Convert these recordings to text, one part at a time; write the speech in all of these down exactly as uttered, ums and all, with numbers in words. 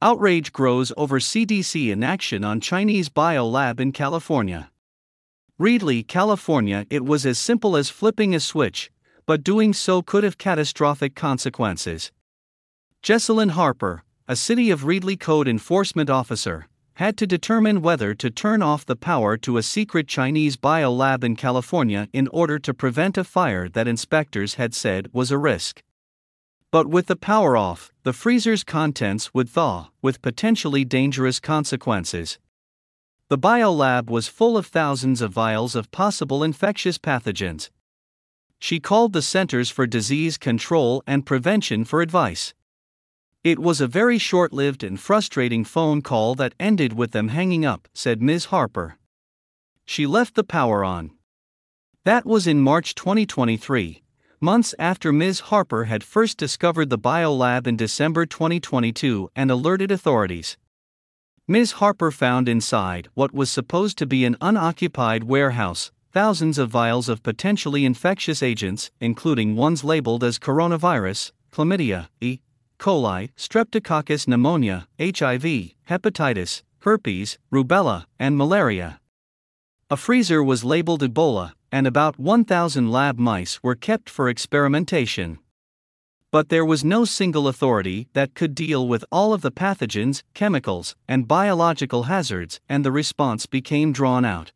Outrage grows over C D C inaction on Chinese bio-lab in California. Reedley, California. It was as simple as flipping a switch, but doing so could have catastrophic consequences. Jessalyn Harper, a City of Reedley code enforcement officer, had to determine whether to turn off the power to a secret Chinese bio-lab in California in order to prevent a fire that inspectors had said was a risk. But with the power off, the freezer's contents would thaw, with potentially dangerous consequences. The biolab was full of thousands of vials of possible infectious pathogens. She called the Centers for Disease Control and Prevention for advice. It was a very short-lived and frustrating phone call that ended with them hanging up, said Miz Harper. She left the power on. That was in March twenty twenty-three. Months after Miz Harper had first discovered the biolab in December twenty twenty-two and alerted authorities. Miz Harper found inside what was supposed to be an unoccupied warehouse thousands of vials of potentially infectious agents, including ones labeled as coronavirus, chlamydia, E. coli, streptococcus pneumonia, H I V, hepatitis, herpes, rubella, and malaria. A freezer was labeled Ebola, and about one thousand lab mice were kept for experimentation. But there was no single authority that could deal with all of the pathogens, chemicals, and biological hazards, and the response became drawn out.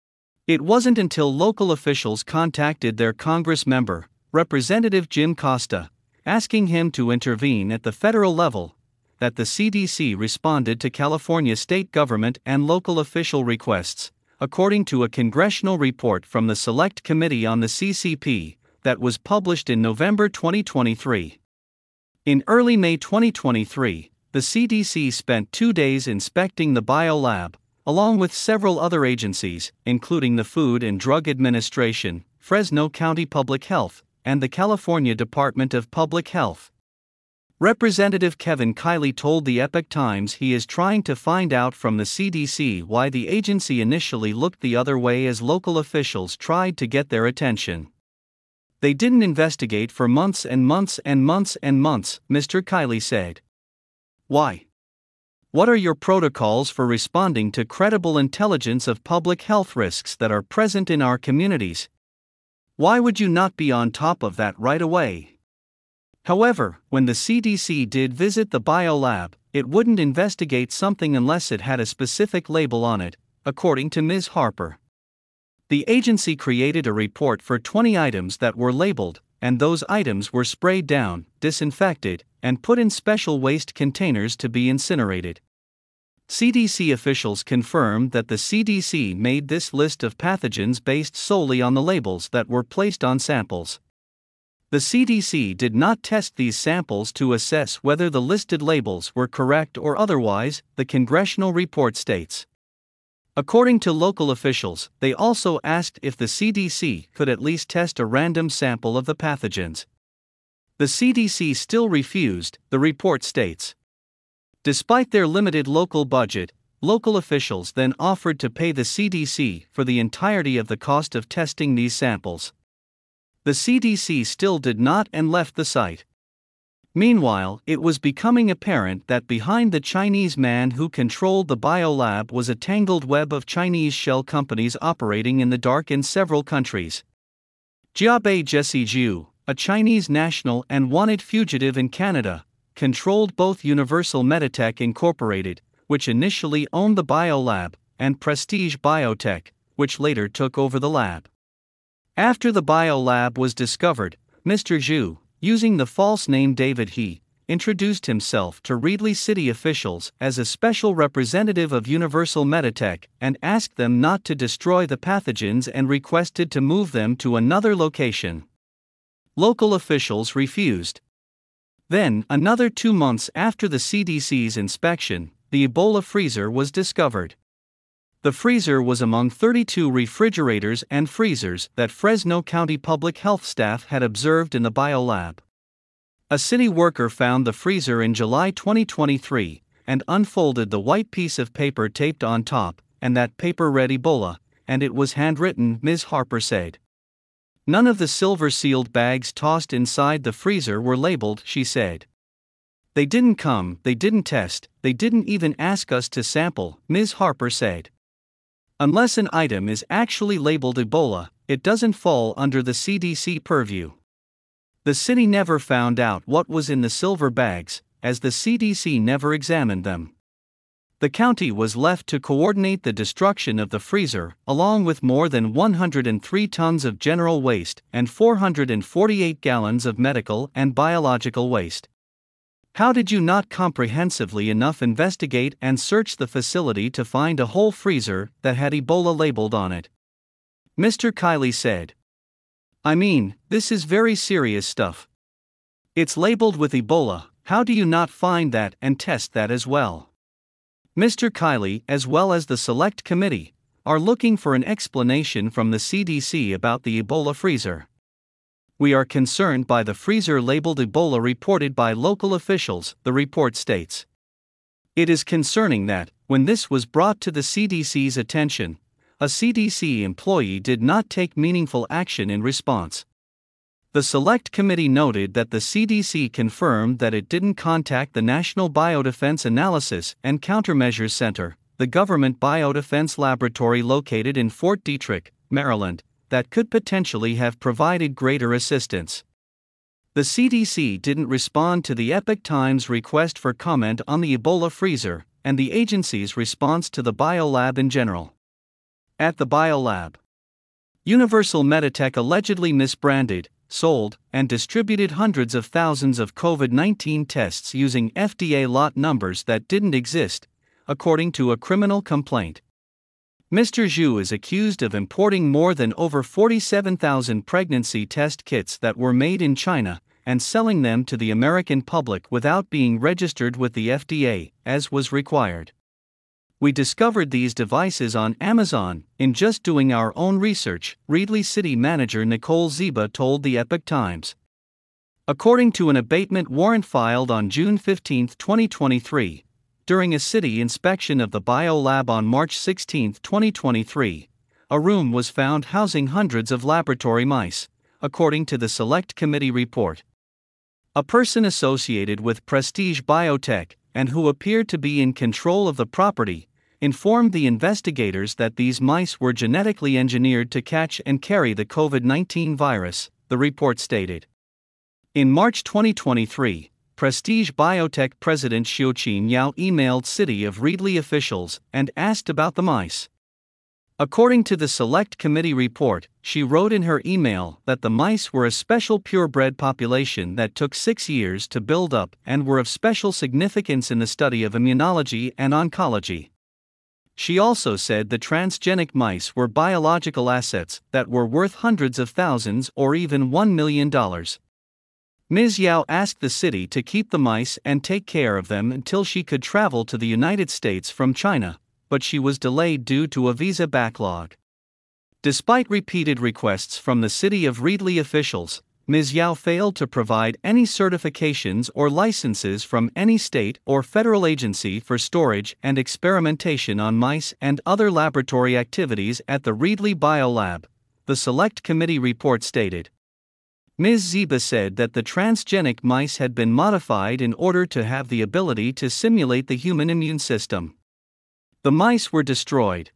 It wasn't until local officials contacted their Congress member, Representative Jim Costa, asking him to intervene at the federal level, that the C D C responded to California state government and local official requests, according to a congressional report from the Select Committee on the C C P that was published in November twenty twenty-three. In early May twenty twenty-three, the C D C spent two days inspecting the biolab, along with several other agencies, including the Food and Drug Administration, Fresno County Public Health, and the California Department of Public Health. Representative Kevin Kiley told the Epoch Times he is trying to find out from the C D C why the agency initially looked the other way as local officials tried to get their attention. They didn't investigate for months and months and months and months, Mister Kiley said. Why? What are your protocols for responding to credible intelligence of public health risks that are present in our communities? Why would you not be on top of that right away? However, when the C D C did visit the biolab, it wouldn't investigate something unless it had a specific label on it, according to Miz Harper. The agency created a report for twenty items that were labeled, and those items were sprayed down, disinfected, and put in special waste containers to be incinerated. C D C officials confirmed that the C D C made this list of pathogens based solely on the labels that were placed on samples. The C D C did not test these samples to assess whether the listed labels were correct or otherwise, the congressional report states. According to local officials, they also asked if the C D C could at least test a random sample of the pathogens. The C D C still refused, the report states. Despite their limited local budget, local officials then offered to pay the C D C for the entirety of the cost of testing these samples. The C D C still did not and left the site. Meanwhile, it was becoming apparent that behind the Chinese man who controlled the biolab was a tangled web of Chinese shell companies operating in the dark in several countries. Jiabei Jesse Zhu, a Chinese national and wanted fugitive in Canada, controlled both Universal Meditech Incorporated, which initially owned the biolab, and Prestige Biotech, which later took over the lab. After the biolab was discovered, Mister Zhu, using the false name David He, introduced himself to Reedley City officials as a special representative of Universal Meditech and asked them not to destroy the pathogens and requested to move them to another location. Local officials refused. Then, another two months after the C D C's inspection, the Ebola freezer was discovered. The freezer was among thirty-two refrigerators and freezers that Fresno County Public Health staff had observed in the biolab. A city worker found the freezer in July twenty twenty-three and unfolded the white piece of paper taped on top, and that paper read Ebola, and it was handwritten, Miz Harper said. None of the silver-sealed bags tossed inside the freezer were labeled, she said. They didn't come, they didn't test, they didn't even ask us to sample, Miz Harper said. Unless an item is actually labeled Ebola, it doesn't fall under the C D C purview. The city never found out what was in the silver bags, as the C D C never examined them. The county was left to coordinate the destruction of the freezer, along with more than one hundred three tons of general waste and four hundred forty-eight gallons of medical and biological waste. How did you not comprehensively enough investigate and search the facility to find a whole freezer that had Ebola labeled on it? Mister Kiley said. I mean, this is very serious stuff. It's labeled with Ebola, how do you not find that and test that as well? Mister Kiley, as well as the Select Committee, are looking for an explanation from the C D C about the Ebola freezer. We are concerned by the freezer labeled Ebola reported by local officials, the report states. It is concerning that, when this was brought to the C D C's attention, a C D C employee did not take meaningful action in response. The Select Committee noted that the C D C confirmed that it didn't contact the National Biodefense Analysis and Countermeasures Center, the government biodefense laboratory located in Fort Detrick, Maryland, that could potentially have provided greater assistance. The C D C didn't respond to the Epoch Times request for comment on the Ebola freezer and the agency's response to the biolab in general. At the biolab, Universal Meditech allegedly misbranded, sold, and distributed hundreds of thousands of COVID nineteen tests using F D A lot numbers that didn't exist, according to a criminal complaint. Mister Zhu is accused of importing more than over forty-seven thousand pregnancy test kits that were made in China and selling them to the American public without being registered with the F D A, as was required. We discovered these devices on Amazon in just doing our own research, Reedley City Manager Nicole Ziba told the Epoch Times. According to an abatement warrant filed on June fifteenth, twenty twenty-three, during a city inspection of the biolab on March sixteenth, twenty twenty-three, a room was found housing hundreds of laboratory mice, according to the Select Committee report. A person associated with Prestige Biotech, and who appeared to be in control of the property, informed the investigators that these mice were genetically engineered to catch and carry the COVID nineteen virus, the report stated. In March twenty twenty-three, Prestige Biotech President Xiaoqin Yao emailed City of Reedley officials and asked about the mice. According to the Select Committee report, she wrote in her email that the mice were a special purebred population that took six years to build up and were of special significance in the study of immunology and oncology. She also said the transgenic mice were biological assets that were worth hundreds of thousands or even one million dollars. Miz Yao asked the city to keep the mice and take care of them until she could travel to the United States from China, but she was delayed due to a visa backlog. Despite repeated requests from the City of Reedley officials, Miz Yao failed to provide any certifications or licenses from any state or federal agency for storage and experimentation on mice and other laboratory activities at the Reedley Biolab, the Select Committee report stated. Miz Ziba said that the transgenic mice had been modified in order to have the ability to simulate the human immune system. The mice were destroyed.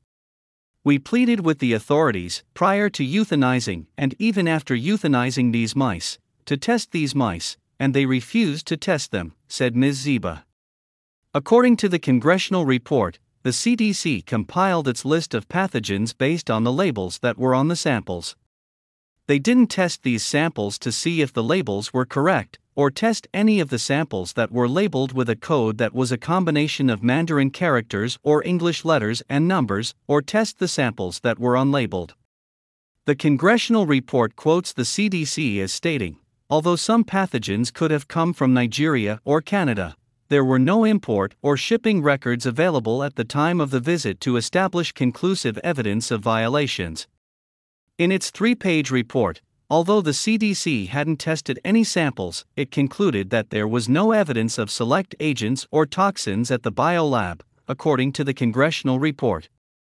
We pleaded with the authorities, prior to euthanizing and even after euthanizing these mice, to test these mice, and they refused to test them, said Miz Ziba. According to the congressional report, the C D C compiled its list of pathogens based on the labels that were on the samples. They didn't test these samples to see if the labels were correct, or test any of the samples that were labeled with a code that was a combination of Mandarin characters or English letters and numbers, or test the samples that were unlabeled. The congressional report quotes the C D C as stating, although some pathogens could have come from Nigeria or Canada, there were no import or shipping records available at the time of the visit to establish conclusive evidence of violations. In its three-page report, although the C D C hadn't tested any samples, it concluded that there was no evidence of select agents or toxins at the biolab, according to the congressional report.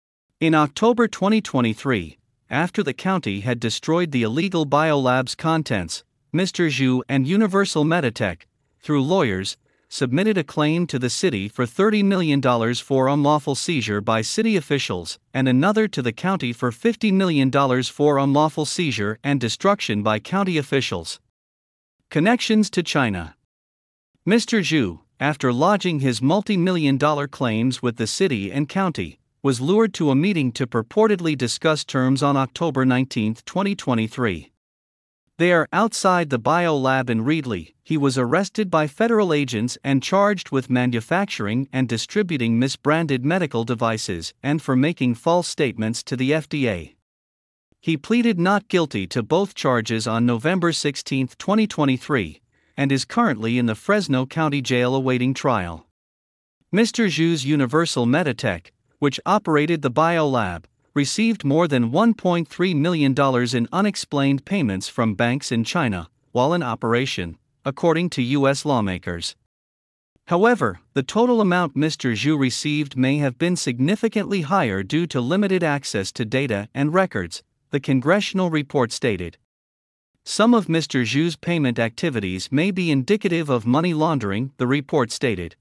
In October twenty twenty-three, after the county had destroyed the illegal biolab's contents, Mister Zhu and Universal Meditech, through lawyers, submitted a claim to the city for thirty million dollars for unlawful seizure by city officials, and another to the county for fifty million dollars for unlawful seizure and destruction by county officials. Connections to China. Mister Zhu, after lodging his multi-million dollar claims with the city and county, was lured to a meeting to purportedly discuss terms on October nineteenth, twenty twenty-three. There, outside the biolab in Reedley, he was arrested by federal agents and charged with manufacturing and distributing misbranded medical devices and for making false statements to the F D A. He pleaded not guilty to both charges on November sixteenth, twenty twenty-three, and is currently in the Fresno County Jail awaiting trial. Mister Zhu's Universal Meditech, which operated the biolab, received more than one point three million dollars in unexplained payments from banks in China while in operation, according to U S lawmakers. However, the total amount Mister Zhu received may have been significantly higher due to limited access to data and records, the congressional report stated. Some of Mister Zhu's payment activities may be indicative of money laundering, the report stated.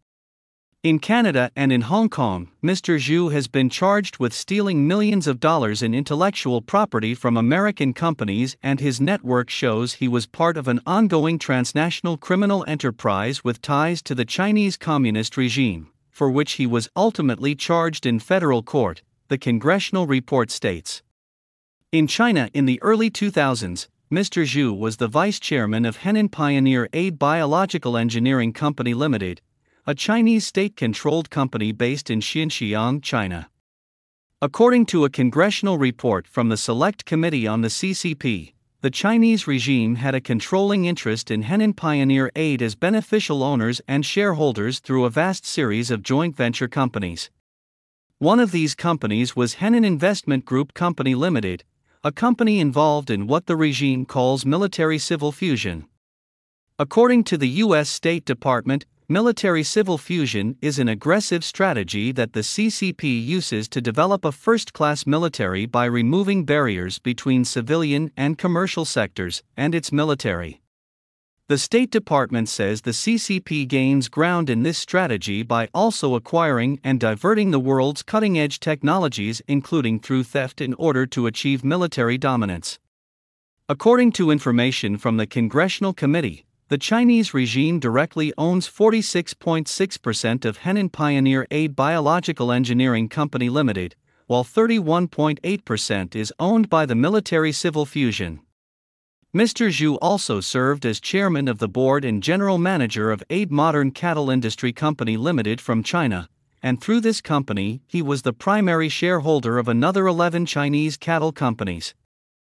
In Canada and in Hong Kong, Mister Zhu has been charged with stealing millions of dollars in intellectual property from American companies, and his network shows he was part of an ongoing transnational criminal enterprise with ties to the Chinese Communist regime, for which he was ultimately charged in federal court, the congressional report states. In China in the early two thousands, Mister Zhu was the vice chairman of Henan Pioneer Aid Biological Engineering Company Limited, a Chinese state-controlled company based in Xinjiang, China. According to a congressional report from the Select Committee on the C C P, the Chinese regime had a controlling interest in Henan Pioneer Aid as beneficial owners and shareholders through a vast series of joint venture companies. One of these companies was Henan Investment Group Company Limited, a company involved in what the regime calls military-civil fusion. According to the U S State Department, military-civil fusion is an aggressive strategy that the C C P uses to develop a first-class military by removing barriers between civilian and commercial sectors and its military. The State Department says the C C P gains ground in this strategy by also acquiring and diverting the world's cutting-edge technologies, including through theft, in order to achieve military dominance. According to information from the Congressional Committee, the Chinese regime directly owns forty-six point six percent of Henan Pioneer Aid Biological Engineering Company Limited, while thirty-one point eight percent is owned by the military-civil fusion. Mister Zhu also served as chairman of the board and general manager of Aid Modern Cattle Industry Company Limited from China, and through this company he was the primary shareholder of another eleven Chinese cattle companies.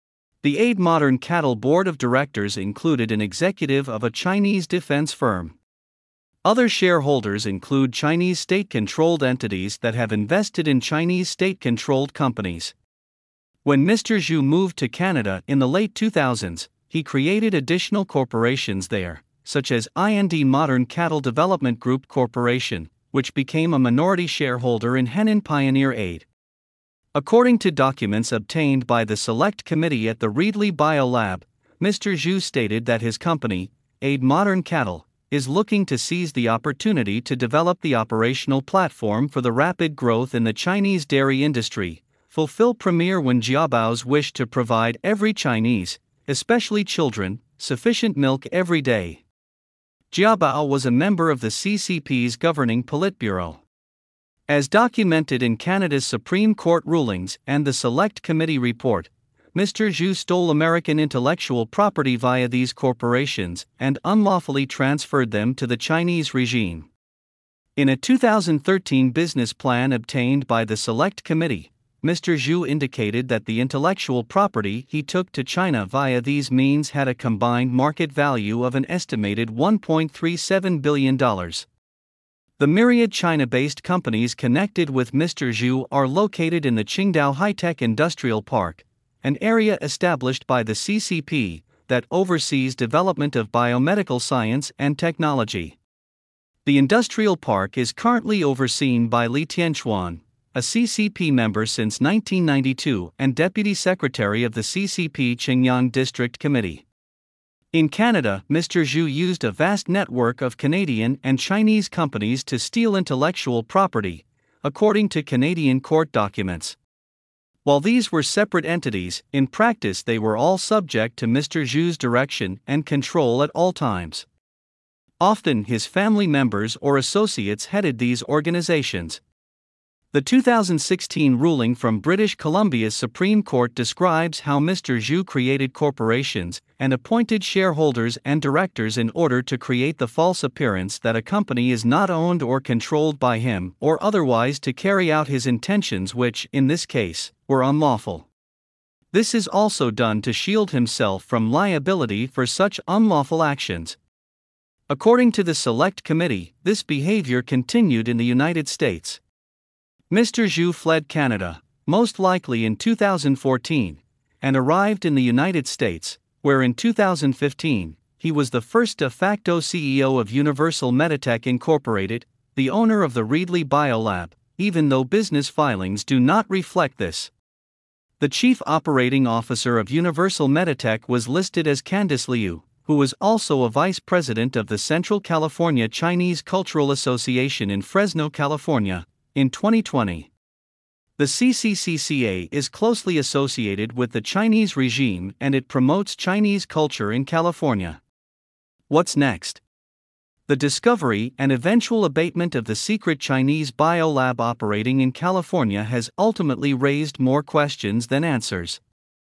The Aid Modern Cattle Board of Directors included an executive of a Chinese defense firm. Other shareholders include Chinese state-controlled entities that have invested in Chinese state-controlled companies. When Mister Zhu moved to Canada in the late two thousands, he created additional corporations there, such as I N D Modern Cattle Development Group Corporation, which became a minority shareholder in Henan Pioneer Aid. According to documents obtained by the Select Committee at the Reedley Biolab, Mister Zhu stated that his company, Aid Modern Cattle, is looking to seize the opportunity to develop the operational platform for the rapid growth in the Chinese dairy industry, fulfill Premier Wen Jiabao's wish to provide every Chinese, especially children, sufficient milk every day. Jiabao was a member of the C C P's governing Politburo. As documented in Canada's Supreme Court rulings and the Select Committee report, Mister Zhu stole American intellectual property via these corporations and unlawfully transferred them to the Chinese regime. In a two thousand thirteen business plan obtained by the Select Committee, Mister Zhu indicated that the intellectual property he took to China via these means had a combined market value of an estimated one point three seven billion dollars. The myriad China-based companies connected with Mister Zhu are located in the Qingdao High-Tech Industrial Park, an area established by the C C P that oversees development of biomedical science and technology. The industrial park is currently overseen by Li Tianchuan, a C C P member since nineteen ninety-two and Deputy Secretary of the C C P Qingyang District Committee. In Canada, Mister Zhu used a vast network of Canadian and Chinese companies to steal intellectual property, according to Canadian court documents. While these were separate entities, in practice they were all subject to Mister Zhu's direction and control at all times. Often his family members or associates headed these organizations. The two thousand sixteen ruling from British Columbia's Supreme Court describes how Mister Zhu created corporations and appointed shareholders and directors in order to create the false appearance that a company is not owned or controlled by him, or otherwise to carry out his intentions, which, in this case, were unlawful. This is also done to shield himself from liability for such unlawful actions. According to the Select Committee, this behavior continued in the United States. Mister Zhu fled Canada, most likely in two thousand fourteen, and arrived in the United States, where in two thousand fifteen, he was the first de facto C E O of Universal Meditech Incorporated, the owner of the Reedley Biolab, even though business filings do not reflect this. The chief operating officer of Universal Meditech was listed as Candice Liu, who was also a vice president of the Central California Chinese Cultural Association in Fresno, California, in twenty twenty. The C C C C A is closely associated with the Chinese regime and it promotes Chinese culture in California. What's next? The discovery and eventual abatement of the secret Chinese biolab operating in California has ultimately raised more questions than answers.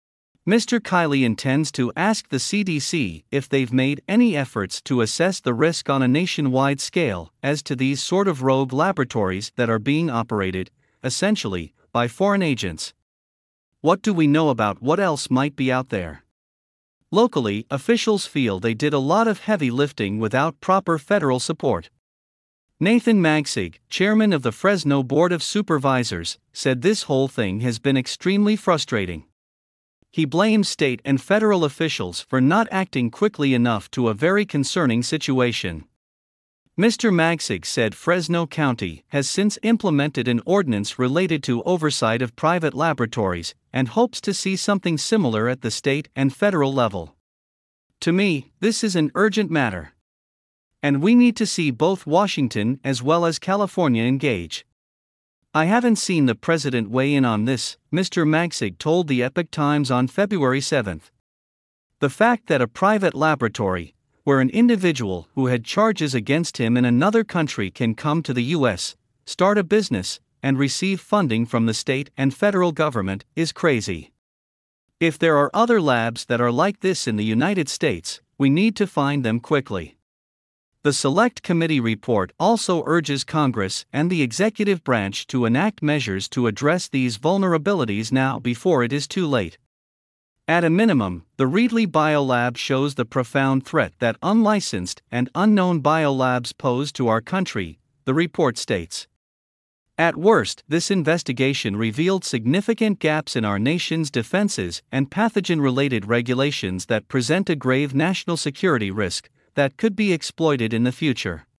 Mister Kiley intends to ask the C D C if they've made any efforts to assess the risk on a nationwide scale as to these sort of rogue laboratories that are being operated, essentially, by foreign agents. What do we know about what else might be out there? Locally, officials feel they did a lot of heavy lifting without proper federal support. Nathan Magsig, chairman of the Fresno Board of Supervisors, said this whole thing has been extremely frustrating. He blames state and federal officials for not acting quickly enough to a very concerning situation. Mister Magsig said Fresno County has since implemented an ordinance related to oversight of private laboratories and hopes to see something similar at the state and federal level. To me, this is an urgent matter. And we need to see both Washington as well as California engage. I haven't seen the president weigh in on this, Mister Magsig told the Epoch Times on February seventh. The fact that a private laboratory, where an individual who had charges against him in another country can come to the U S, start a business, and receive funding from the state and federal government, is crazy. If there are other labs that are like this in the United States, we need to find them quickly. The Select Committee report also urges Congress and the executive branch to enact measures to address these vulnerabilities now before it is too late. At a minimum, the Reedley Biolab shows the profound threat that unlicensed and unknown biolabs pose to our country, the report states. At worst, this investigation revealed significant gaps in our nation's defenses and pathogen-related regulations that present a grave national security risk that could be exploited in the future.